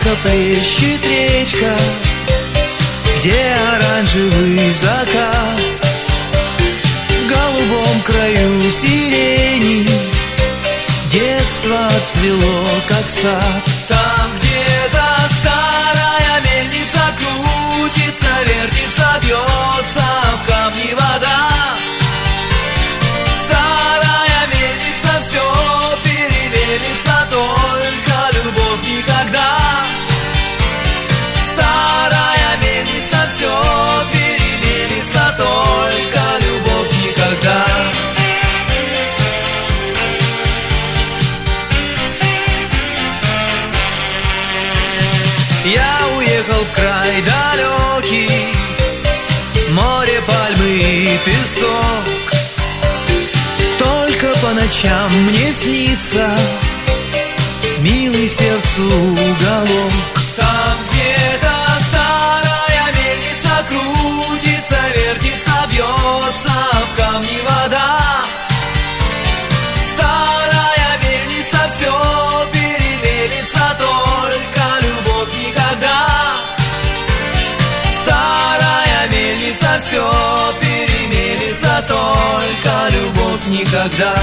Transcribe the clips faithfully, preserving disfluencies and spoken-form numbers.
Тихо плещет речка, где оранжевый закат. В голубом краю сирени детство цвело, как сад. Там где-то старая мельница крутится, вертится, бьется в камни вода. Старая мельница все перевернется, только любовь никогда. Старая мельница все перевернется, только любовь никогда. Я уехал в край далекий, море, пальмы и песок. Только по ночам мне снится милый сердцу уголок. Там где-то старая мельница крутится, вертится, бьется в камни вода. Старая мельница все перевернется, только любовь никогда. Старая мельница все перевернется, только любовь никогда.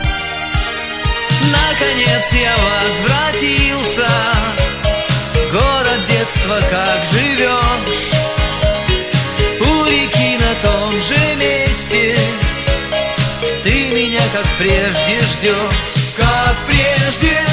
Наконец я возвратился, город детства, как живешь. У реки на том же месте ты меня, как прежде, ждешь. Как прежде